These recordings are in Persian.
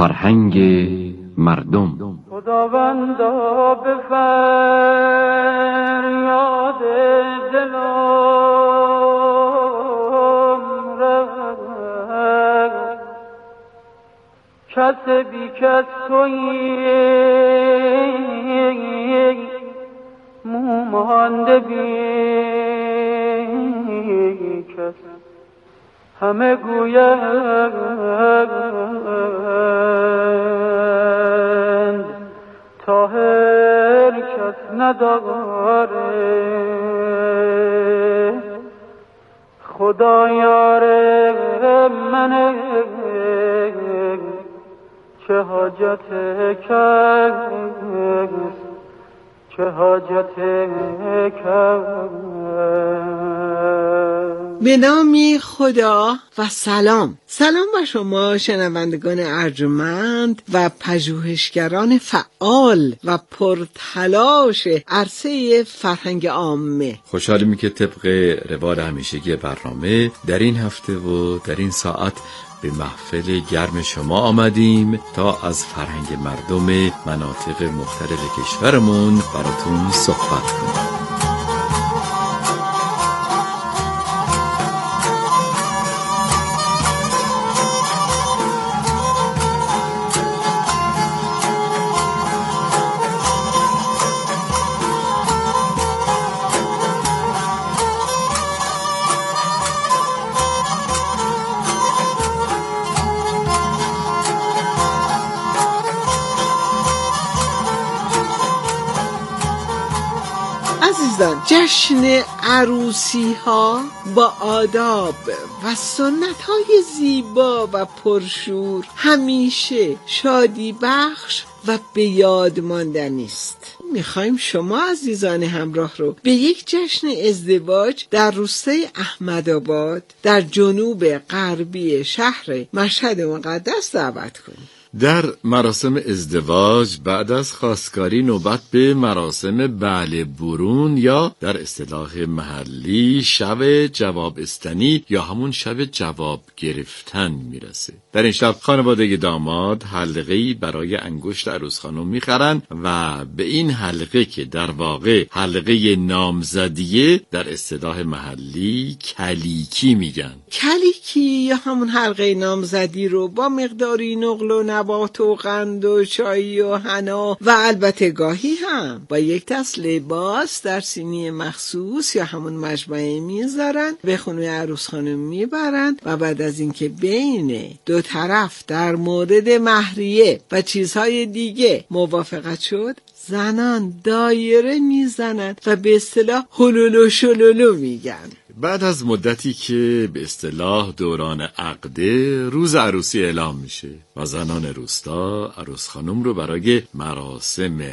فرهنگ مردم. خداوندا به فریاد دلم رفت، کس بی کس تویی، مومانده بی کس، همه گویند طاهر کس نداره، خدا یار منه، چه حاجت کس، چه حاجت کس. به نام خدا و سلام بر شما شنوندگان ارجمند و پژوهشگران فعال و پرتلاش عرصه فرهنگ عامه. خوشحالیم که طبق روال همیشگی برنامه در این هفته و در این ساعت به محفل گرم شما آمدیم تا از فرهنگ مردم مناطق مختلف کشورمون براتون صحبت کنیم. جشن عروسی ها با آداب و سنت های زیبا و پرشور همیشه شادی بخش و به یاد ماندنی است. میخوایم شما عزیزان همراه رو به یک جشن ازدواج در روستای احمدآباد در جنوب غربی شهر مشهد مقدس دعوت کنیم. در مراسم ازدواج بعد از خواستگاری نوبت به مراسم بله برون یا در اصطلاح محلی شب جواب استنی یا همون شب جواب گرفتن میرسه. در این شب خانواده داماد حلقه‌ای برای انگشت عروس خانم میخرن و به این حلقه که در واقع حلقه نامزدیه در اصطلاح محلی کلیکی میگن. کلیکی یا همون حلقه نامزدی رو با مقداری نقل و نبات و قند و چای و حنا و البته گاهی هم با یک دست لباس در سینی مخصوص یا همون مجمعه میذارن، به خونه عروس خانم میبرن و بعد از اینکه بین دو طرف در مورد مهریه و چیزهای دیگه موافقت شد، زنان دایره میزنن و به اصطلاح هلولو شلولو میگن. بعد از مدتی که به اصطلاح دوران عقده، روز عروسی اعلام میشه و زنان روستا عروس خانم رو برای مراسم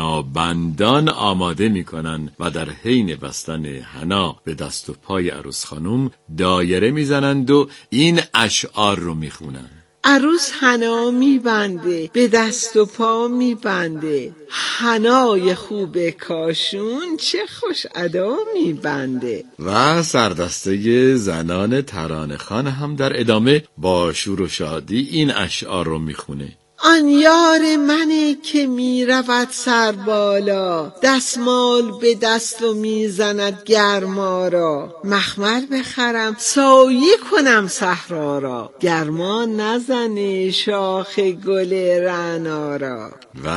حنابندان آماده میکنن و در حین بستن حنا به دست و پای عروس خانم دایره میزنند و این اشعار رو میخونن. عروس حنا میبنده، به دست و پا میبنده، حنای خوب کاشون چه خوش ادا میبنده. و سردسته زنان ترانه خان هم در ادامه با شور و شادی این اشعار رو میخونه. آن یار منه که می رود سر بالا، دستمال به دست و می زند گرما را، مخمل بخرم سایه کنم صحرا را، گرما نزنه شاخ گل رعنا را. و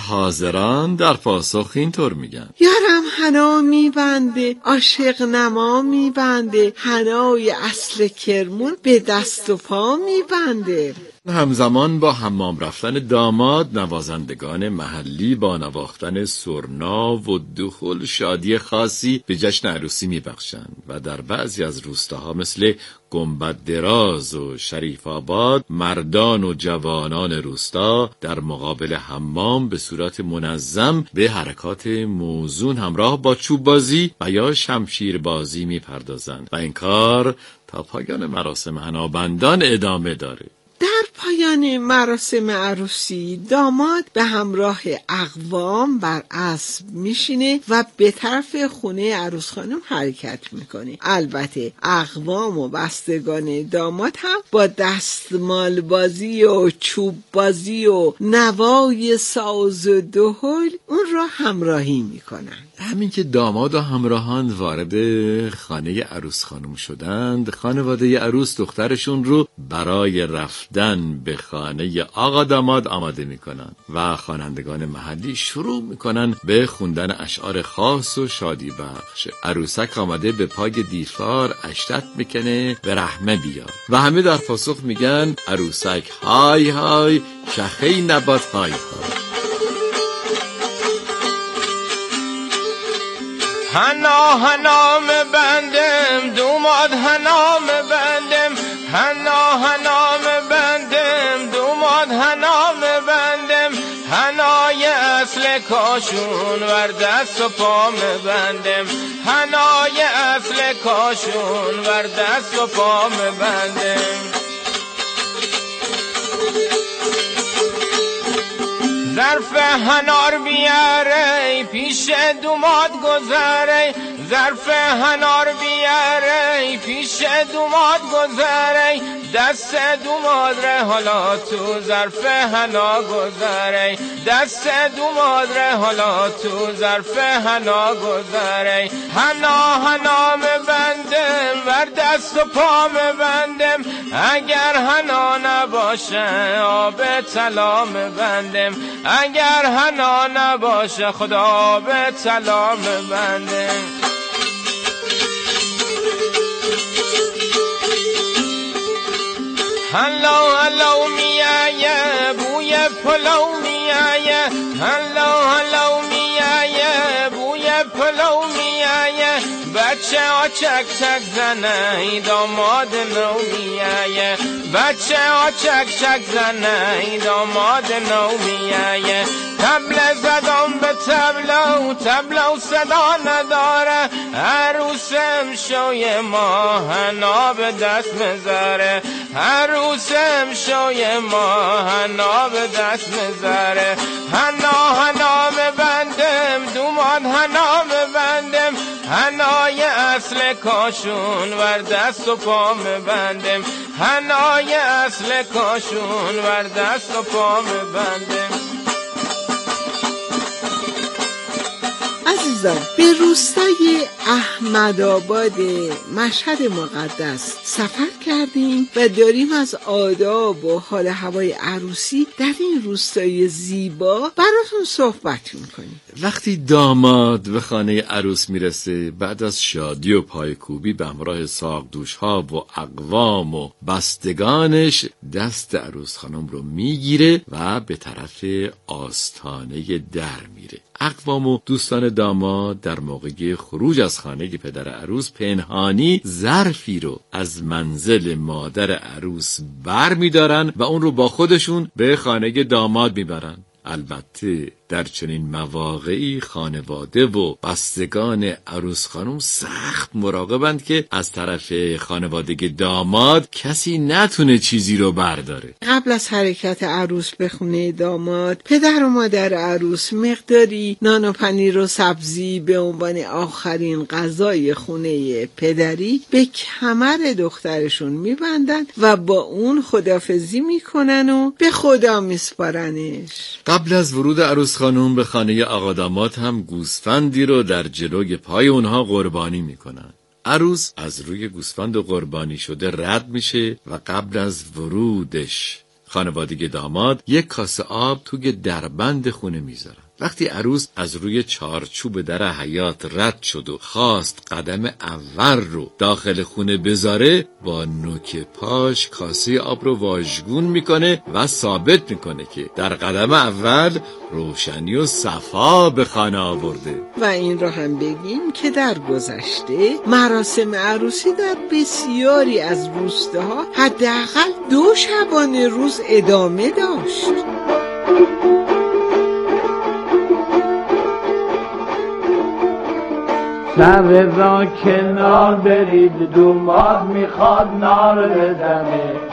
حاضران در پاسخ اینطور میگن: یارم حنا می بنده، عاشق نما می بنده، حنای اصل کرمون به دست و پا می بنده. همزمان با حمام رفتن داماد، نوازندگان محلی با نواختن سرنا و دخول شادی خاصی به جشن عروسی میبخشند و در بعضی از روستاها مثل گنبد دراز و شریف آباد، مردان و جوانان روستا در مقابل حمام به صورت منظم به حرکات موزون همراه با چوب بازی و یا شمشیر بازی میپردازند و این کار تا پایان مراسم حنابندان ادامه داره. در پایان مراسم عروسی داماد به همراه اقوام بر اسب میشینه و به طرف خونه عروس خانم حرکت میکنه. البته اقوام و بستگان داماد هم با دستمال بازی و چوب بازی و نوای ساز و دهل اون را همراهی میکنن. همین که داماد و همراهان وارد خانه عروس خانم شدند، خانواده عروس دخترشون رو برای رفتن به خانه آقا داماد آماده میکنن و خوانندگان محلی شروع میکنن به خوندن اشعار خاص و شادی بخش. عروسک آمده به پای دیفار اشتت میکنه به رحمه بیار و همه در پاسخ میگن عروسک های های شخی نبات های های. هنا هنام بندم دوماد هنام بندم هنا هنام بندم دوماد هنام بندم هنای اصل کاشون ور دست و پام بندم هنای اصل کاشون ور دست و پام بندم ظرف هنار بیاره پیش دوماد گذاره ظرف هنار بیاره پیش دوماد گذاره دست دوماد ره حالا تو ظرف هنا گذاره دست دوماد ره حالا تو ظرف هنا گذاره هنا هنام بندم ور دست و پام بندم اگر هنا نباشه آب طلا بندم اگر هنا نباشه خدا به طلا بندم هلو هلو میایه بوی پلو میایه هلو هلو میایه بوی پلو میایه بچه ها چک چک زنه داماد نو میایه بچه ها چک چک زنه داماد نو میایه تبله زدم به تبلو صدا نداره عروسم شوی ما هنا به دست مزاره عروسم شوی ما هنا به دست مزاره هنا هنا ببندم دومان هنا ببندم هنای اصل کاشون ور دست و پام بندم هنای اصل کاشون ور دست و پام بندم. عزیزان به روستای احمدآباد مشهد مقدس سفر کردیم و داریم از آداب و حال هوای عروسی در این روستای زیبا براتون صحبت میکنیم. وقتی داماد به خانه عروس میرسه بعد از شادی و پایکوبی به همراه ساقدوش‌ها و اقوام و بستگانش دست عروس خانم رو میگیره و به طرف آستانه در میره. اقوام و دوستان داماد در موقع خروج از خانه پدر عروس پنهانی ظرفی رو از منزل مادر عروس بر میدارن و اون رو با خودشون به خانه داماد میبرن. البته در چنین مواقعی خانواده و بستگان عروس خانم سخت مراقبند که از طرف خانواده داماد کسی نتونه چیزی رو برداره. قبل از حرکت عروس به خونه داماد پدر و مادر عروس مقداری نان و پنیر و سبزی به عنوان آخرین غذای خونه پدری به کمر دخترشون میبندن و با اون خداحافظی میکنن و به خدا میسپارنش. قبل از ورود عروس خانم به خانه آقا داماد هم گوسفندی رو در جلوی پای اونها قربانی میکنن. عروس از روی گوسفند قربانی شده رد میشه و قبل از ورودش خانواده داماد یک کاسه آب توی دربند خونه میذارن. وقتی عروس از روی چارچوب در حیاط رد شد و خواست قدم اول رو داخل خونه بذاره، با نوک پاش کاسه آب رو واژگون میکنه و ثابت میکنه که در قدم اول روشنی و صفا به خانه آورده. و این رو هم بگیم که در گذشته مراسم عروسی در بسیاری از روستاها حداقل 2 شبانه روز ادامه داشت. سر را کنار برید دوماد میخواد نار بزنه.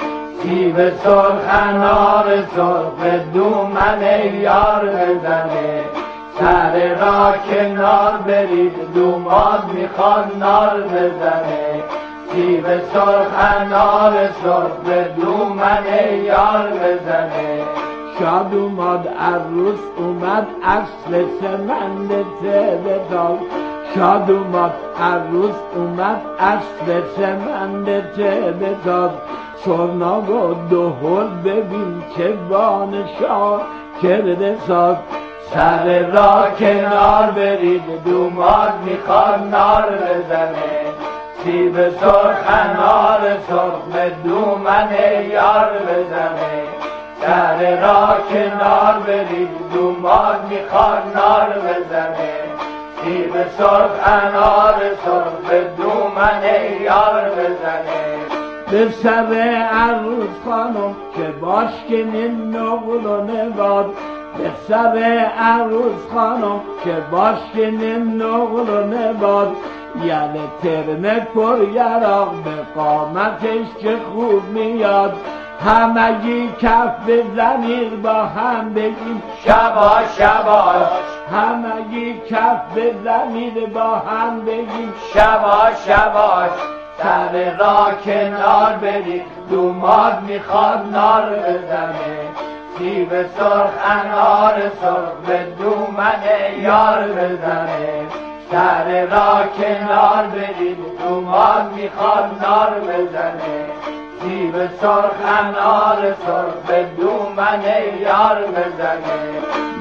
سیب سرخ انار سرخ به دومن یار بزنه، سر را کنار برید دوماد میخواد نار بزنه، سیب سرخ انار سرخ به دومن یار بزنه. شاد اومد عروس اومد عصر سمند تبتاب، شاد اومد عروس اومد عصر سمند تبتاب، سرناگ و دهل ببین چه بان شاه کرده ساد، سر را کنار برید دوماد میخواد نار بزنه، سیب سرخ انار سرخ به دومن یار بزنه، سر را کنار برید دوماد میخواد نار بزنه، سیب سرخ انار سرخ به دومن یار بزنه. به سر عروس خانم که باش کنین نقل و نباد، به سر عروس خانم که باش کنین نقل و نباد، یعنی ترمه پر یراق به قامتش که خوب میاد، همگی کف بزنید با هم بگیم شباش شباش، همگی کف بزنید با هم بگیم شباش شباش، سر را کنار برید دوماد میخواد نار بزنه، سیب سرخ انار سرخ به دومن یار بزنه، سر را کنار برید دوماد میخواد نار بزنه، سیب سرخ انار سرخ به دومن یار بزنه.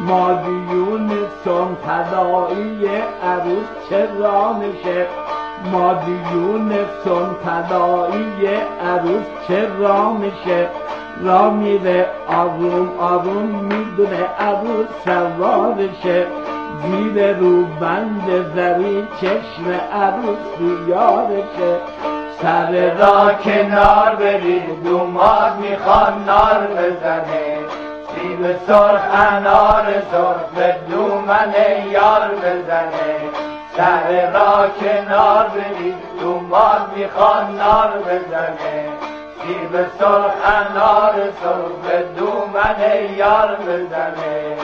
مادیون سن تدائی عروس چه رامشه، مادیون سن تدائی عروس چه رامشه، را میره آروم آروم میدونه عروس سوارشه، زیر رو بند زری چشم عروس بیارشه، سر را کنار برید دوماد میخواد نار بزنه، سیب سرخ انار سرخ به دومن یار بزنه، سر را کنار برید دوماد میخواد نار بزنه، سیب سرخ انار سرخ به دومن یار بزنه.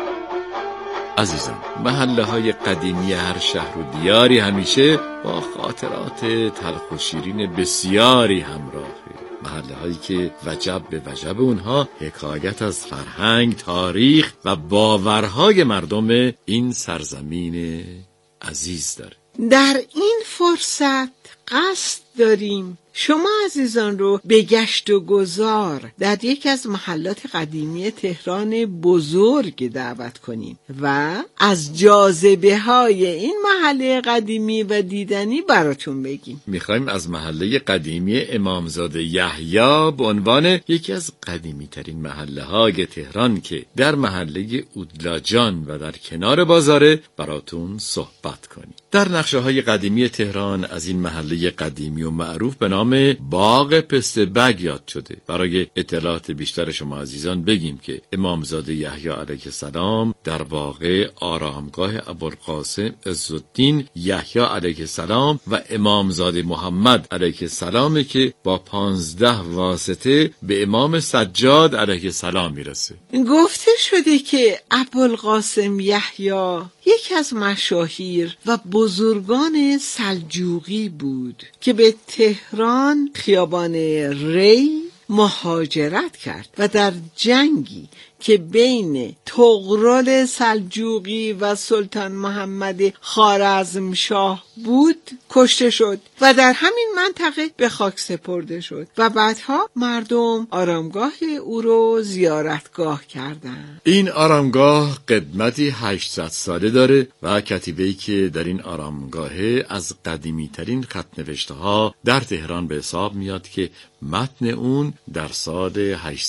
عزیزان، محله های قدیمی هر شهر و دیاری همیشه با خاطرات تلخ و شیرین بسیاری همراهه، محله هایی که وجب به وجب اونها حکایت از فرهنگ، تاریخ و باورهای مردم این سرزمین عزیز داره. در این فرصت قصد داریم شما عزیزان رو به گشت و گذار در یک از محلات قدیمی تهران بزرگ دعوت کنیم و از جاذبه های این محله قدیمی و دیدنی براتون بگیم. میخوایم از محله قدیمی امامزاده یحیی به عنوان یکی از قدیمی ترین محله های تهران که در محله اودلاجان و در کنار بازاره براتون صحبت کنیم. در نقشه های قدیمی تهران از این محله قدیمی و معروف به نام باغ پسته بگ یاد شده. برای اطلاعات بیشتر شما عزیزان بگیم که امامزاده یحیی علیه السلام در واقع آرامگاه ابوالقاسم عزالدین یحیی علیه السلام و امامزاده محمد علیه السلام که با 15 واسطه به امام سجاد علیه السلام میرسه. گفته شده که ابوالقاسم یحیی یکی از مشاهیر و بزرگان سلجوقی بود که به تهران خیابان ری مهاجرت کرد و در جنگی که بین طغرل سلجوقی و سلطان محمد خوارزمشاه بود کشته شد و در همین منطقه به خاک سپرده شد و بعدها مردم آرامگاه او رو زیارتگاه کردند. این آرامگاه قدمتی 800 ساله داره و کتیبه‌ای که در این آرامگاه از قدیمی ترین خط نوشته ها در تهران به حساب میاد که متن اون در سال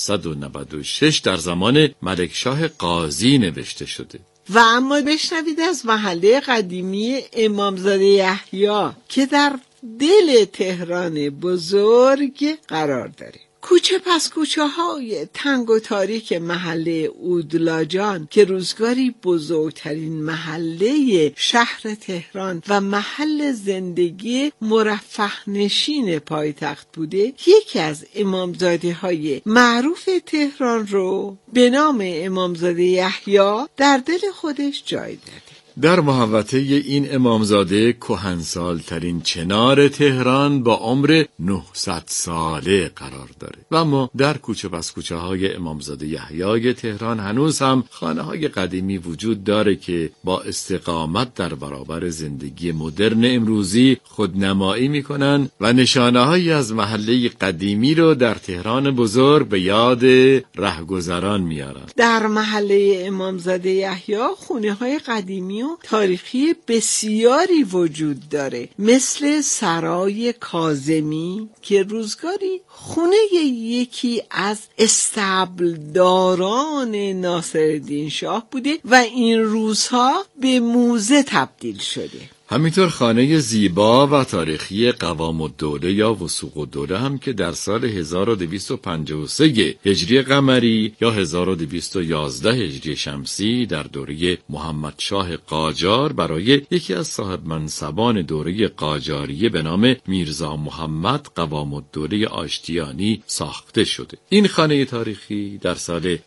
896 در زمان ملکشاه قاجار نوشته شده. و اما بشنوید از محله قدیمی امامزاده یحیی که در دل تهران بزرگ قرار داره. کوچه پس کوچه های تنگ و تاریک محله اودلاجان که روزگاری بزرگترین محله شهر تهران و محل زندگی مرفه نشین پایتخت بوده، یکی از امامزاده های معروف تهران رو به نام امامزاده یحیی در دل خودش جای داده. در محوطه این امامزاده کهنسال ترین چنار تهران با عمر 900 ساله قرار داره و اما در کوچه پس کوچه های امامزاده یحیی تهران هنوز هم خانه های قدیمی وجود داره که با استقامت در برابر زندگی مدرن امروزی خودنمایی میکنن و نشانه هایی از محله قدیمی رو در تهران بزرگ به یاد رهگذران میارن. در محله امامزاده یحیی خونه های قدیمی تاریخی بسیاری وجود داره، مثل سرای کاظمی که روزگاری خونه یکی از استبلداران ناصرالدین شاه بوده و این روزها به موزه تبدیل شده. همینطور خانه زیبا و تاریخی قوام الدوله یا وثوق الدوله هم که در سال 1253 هجری قمری یا 1211 هجری شمسی در دوره محمد شاه قاجار برای یکی از صاحب منصبان دوره قاجاریه به نام میرزا محمد قوام الدوله آشتیانی ساخته شده. این خانه تاریخی در سال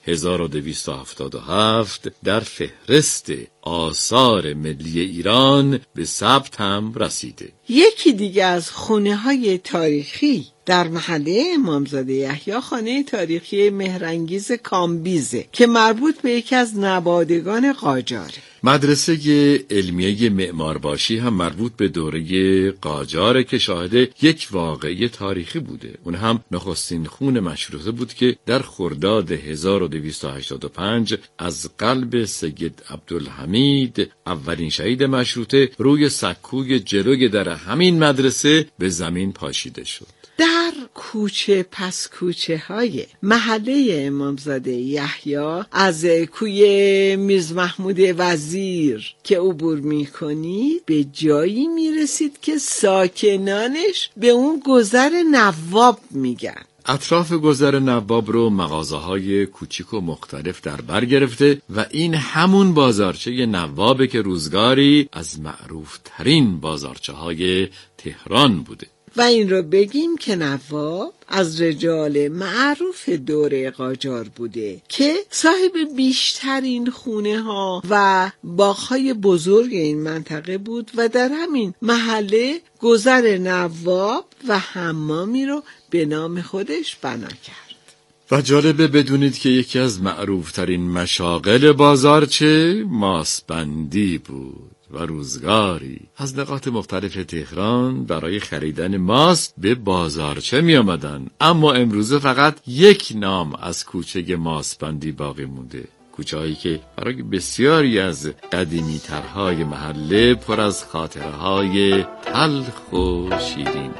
1277 در فهرست آثار ملی ایران به ثبت هم رسیده. یکی دیگه از خونه های تاریخی در محله امامزاده یحیی خانه تاریخی مهرانگیز کامبیزه که مربوط به یکی از نوادگان قاجاره. مدرسه علمیه معمارباشی هم مربوط به دوره قاجاره که شاهد یک واقعه تاریخی بوده. اون هم نخستین خون مشروطه بود که در خرداد 1285 از قلب سید عبدالحمید اولین شهید مشروطه روی سکوی جلوی در همین مدرسه به زمین پاشیده شد. در کوچه پس کوچه های محله امامزاده یحیی از کوی میرزا محمود وزیر که عبور میکنید به جایی میرسید که ساکنانش به اون گذر نواب میگن. اطراف گذر نواب رو مغازه‌های کوچیک و مختلف در بر گرفته و این همون بازارچه نوابه که روزگاری از معروف ترین بازارچه‌های تهران بوده. و این رو بگیم که نواب از رجال معروف دوره قاجار بوده که صاحب بیشترین خونه ها و باغ‌های بزرگ این منطقه بود و در همین محله گذر نواب و حمامی رو به نام خودش بنا کرد. و جالبه بدونید که یکی از معروفترین مشاغل بازارچه ماسبندی بود و روزگاری از نقاط مختلف تهران برای خریدن ماست به بازارچه می آمدن. اما امروزه فقط یک نام از کوچه ماسبندی باقی مونده، کوچه هایی که برای بسیاری از قدیمی ترهای محله پر از خاطره های تلخ و شیرین.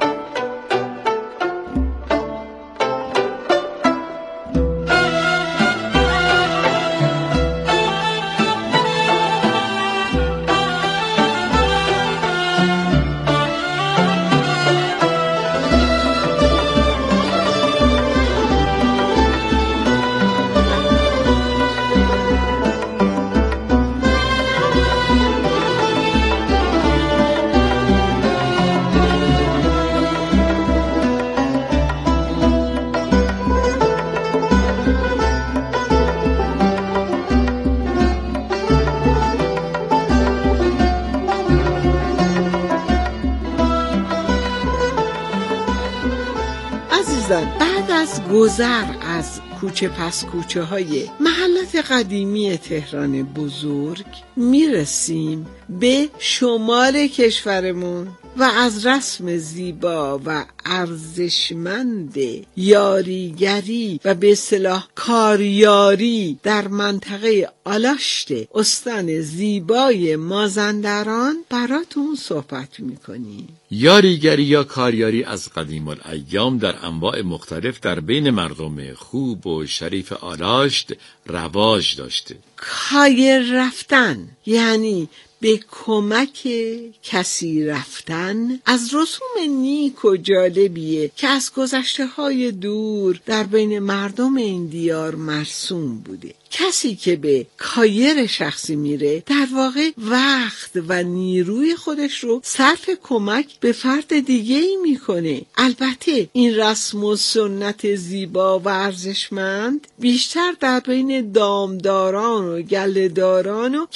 بعد از گذر از کوچه پس کوچه های محلات قدیمی تهران بزرگ میرسیم به شمال کشورمون و از رسم زیبا و ارزشمند یاریگری و به اصطلاح کاریاری در منطقه آلاشت استان زیبای مازندران براتون صحبت میکنیم. یاریگری یا کاریاری از قدیم الایام در انواع مختلف در بین مردم خوب و شریف آلاشت رواج داشته. کایر رفتن یعنی به کمک کسی رفتن از رسوم نیک و جالبیه که از گذشته‌های دور در بین مردم این دیار مرسوم بوده. کسی که به کایر شخصی میره در واقع وقت و نیروی خودش رو صرف کمک به فرد دیگه‌ای میکنه. البته این رسم و سنت زیبا و ارزشمند بیشتر در بین دامداران و گله‌داران و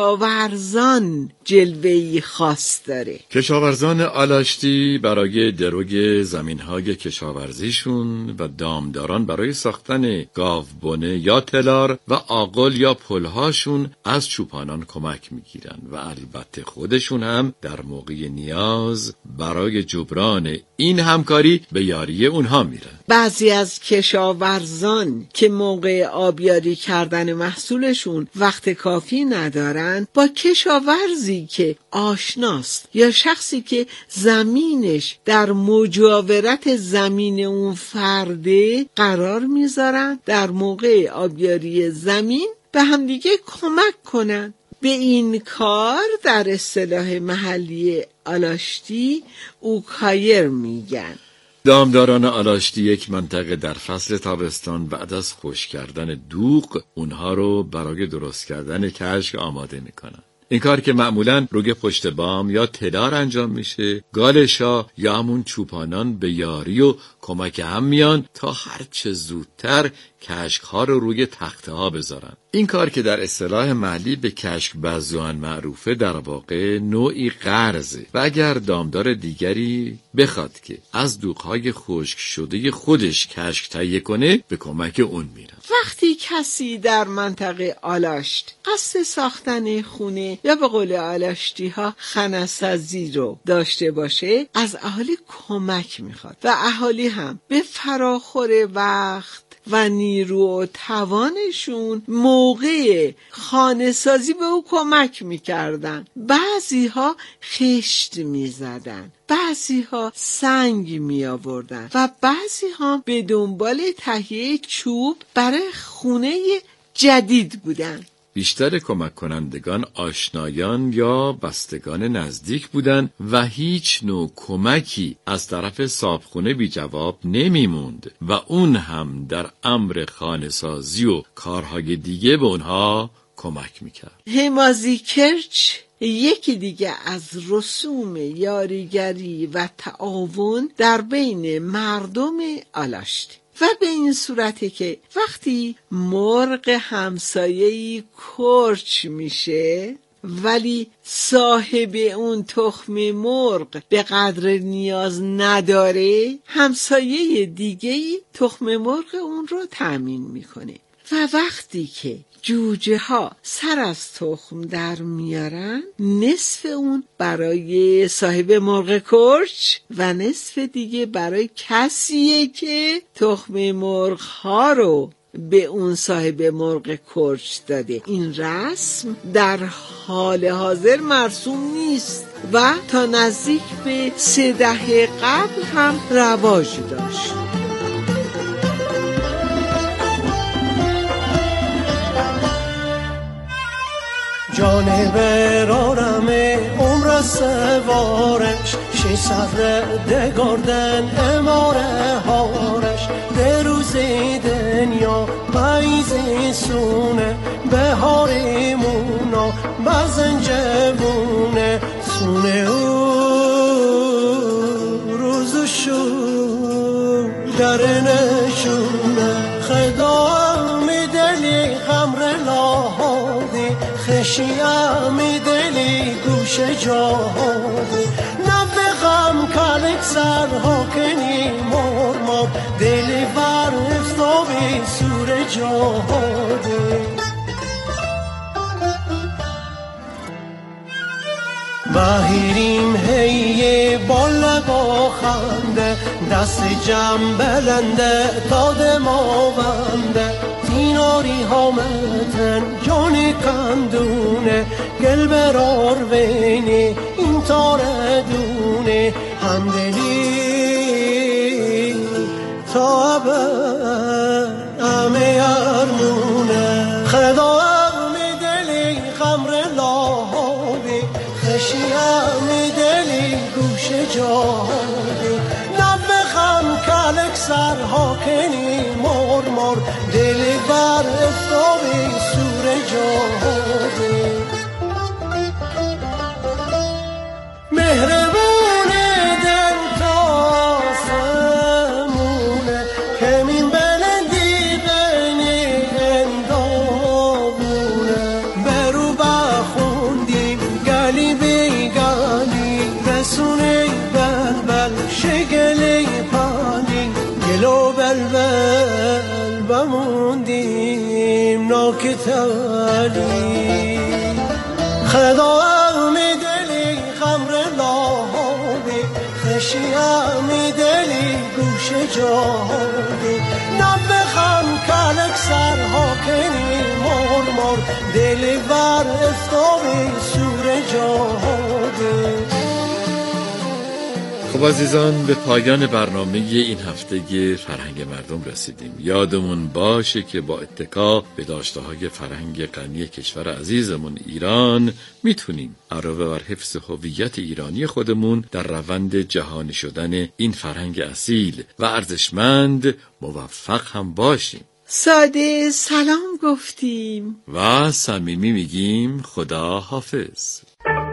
کشاورزان جلوه‌ای خاص داره. کشاورزان آلاشتی برای دروگ زمین‌های کشاورزیشون و دامداران برای ساختن گاوبنه یا تلار و آغل یا پلهاشون از چوپانان کمک میگیرن و البته خودشون هم در موقع نیاز برای جبران این همکاری به یاری اونها میرن. بعضی از کشاورزان که موقع آبیاری کردن محصولشون وقت کافی ندارن، با کشاورزی که آشناست یا شخصی که زمینش در مجاورت زمین اون فرده قرار میذارن در موقع آبیاری زمین به همدیگه کمک کنن. به این کار در اصطلاح محلی آلاشتی اوکایر میگن. دامداران آلاشتی یک منطقه در فصل تابستان بعد از خشک کردن دوغ اونها رو برای درست کردن کشک آماده میکنن. این کار که معمولاً روی پشت بام یا تلار انجام میشه، گالشا یا همون چوپانان به یاری و کمک هم میان تا هرچه زودتر کشک‌ها رو روی تخته‌ها بذارن. این کار که در اصطلاح محلی به کشک بزوان معروفه در واقع نوعی قرضه و اگر دامدار دیگری بخواد که از دوغ‌های خشک شده خودش کشک تهیه کنه به کمک اون میرن. وقتی کسی در منطقه آلاشت قصد ساختن خونه یا به قول آلاشتی ها خانه‌سازی رو داشته باشه، از اهالی کمک میخواد و اهالی هم به فراخور وقت و نیرو و توانشون موقع خانه سازی به او کمک میکردن. بعضی ها خشت میزدن، بعضی ها سنگ می آوردن و بعضی ها به دنبال تهیه چوب برای خونه جدید بودن. بیشتر کمک کنندگان آشنایان یا بستگان نزدیک بودند و هیچ نوع کمکی از طرف صاحبخونه بی جواب نمی موند و اون هم در امر خانه‌سازی و کارهای دیگه به اونها کمک میکرد. همازی کرچ یکی دیگه از رسوم یاریگری و تعاون در بین مردم آلاشتی و به این صورته که وقتی مرغ همسایه‌ای کرچ میشه ولی صاحب اون تخم مرغ به قدر نیاز نداره، همسایه دیگه‌ای تخم مرغ اون رو تأمین میکنه و وقتی که جوجه ها سر از تخم در میارن، نصف اون برای صاحب مرغ کرچ و نصف دیگه برای کسیه که تخم مرغ ها رو به اون صاحب مرغ کرچ داده. این رسم در حال حاضر مرسوم نیست و تا نزدیک به 3 دهه قبل هم رواج داشت. جان برارم عمر سوارش 600 دگاردن اماره هارش به روزی دنیا پاییزی سونه بهاری مونا بزن جوونه سونه او روزشو در نشونه خدا میدلی خمر لاهادی خشیمی دلی گوش جهادی نبغم کلک سرها کنی مرمار دلی بر افتابی سور جهادی بهیریم هیه بالا با خنده دست جمع بلنده داد ما بنده تیناری هامتن جانی کندونه گل برار بینی این تاره دونه همدلی تابه همه ارمونه خدا می دلی خمر لاهابی جهادی نبخم کلک سرها کنی مرمر دلی بر افتابی سور جهادی مهربون دل تاسمونه کمین بلندی بینی اندامونه برو بخوندیم گلی بی گلی رسونه بلبل شگلی پانی گلو بلبل بموندیم ناکتالی خدا می دلی خمر لاهادی خشیم می دلی گوش جهادی نبخم کلک سرها کنی مرمر دلی بر افتابی سور جهادی. خب عزیزان، به پایان برنامه این هفته فرهنگ مردم رسیدیم. یادمون باشه که با اتکا به داشته‌های فرهنگ غنی کشور عزیزمون ایران میتونیم علاوه بر حفظ هویت ایرانی خودمون در روند جهانی شدن این فرهنگ اصیل و ارزشمند موفق هم باشیم. ساده سلام گفتیم و صمیمی میگیم خدا حافظ.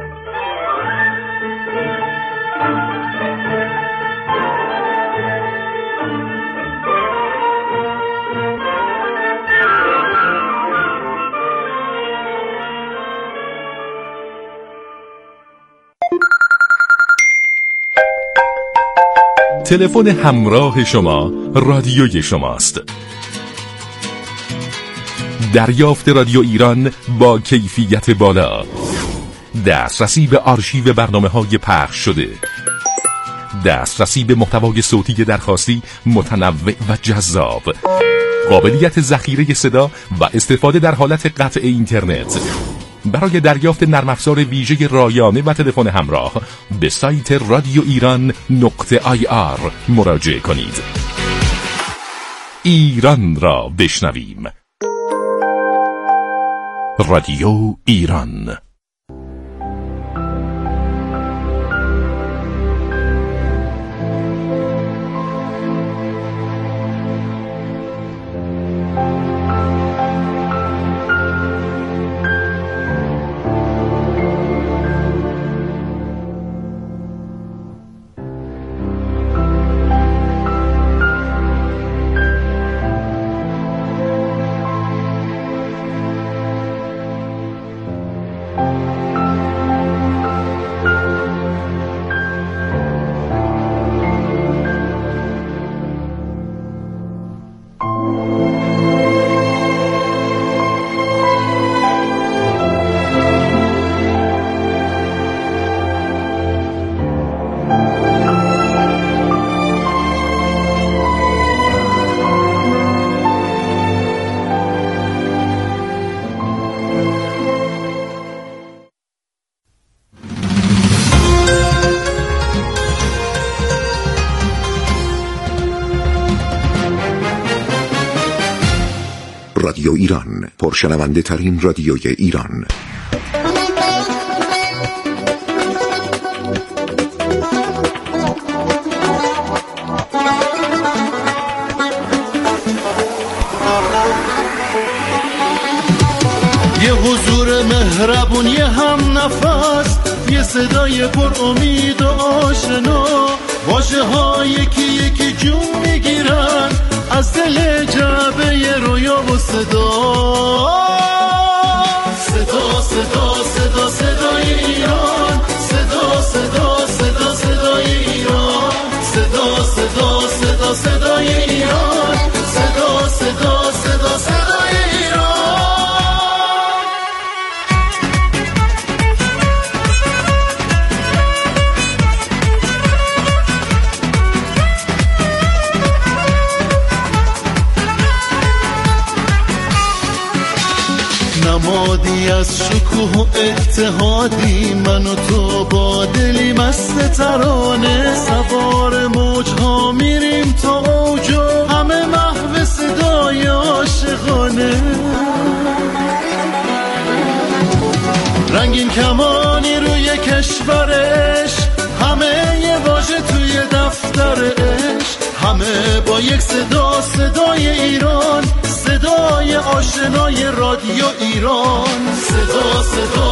تلفن همراه شما رادیوی شماست. دریافت رادیو ایران با کیفیت بالا، دسترسی به آرشیو برنامه‌های پخش شده، دسترسی به محتوای صوتی درخواستی متنوع و جذاب، قابلیت ذخیره صدا و استفاده در حالت قطع اینترنت. برای دریافت نرم افزار ویژه رایانه و تلفن همراه به سایت رادیو ایران.ir مراجعه کنید. ایران را بشنویم. رادیو ایران. رادیو ایران، پرشنونده ترین رادیوی ایران. یه حضور مهربون، یه هم نفس، یه صدای پر امید و آشنا، واژه ها یکی یکی جون میگیرن از دل جعبه رویا و صدا. صدا صدا صدا صدای ایران، صدا صدا صدا صدای ایران، صدا صدا صدا صدای ایران، صدا صدا صدا صدای ایران. نمادی از شکوه و اتحادی، من و تو با دلی مست ترانه، سوار موجها میریم تا اوجا، همه محو صدای عاشقانه. رنگین کمانی روی کشورش، همه یه عشق، همه با یک صدا، صدای ایران، صدای آشنای رادیو ایران. صدا صدا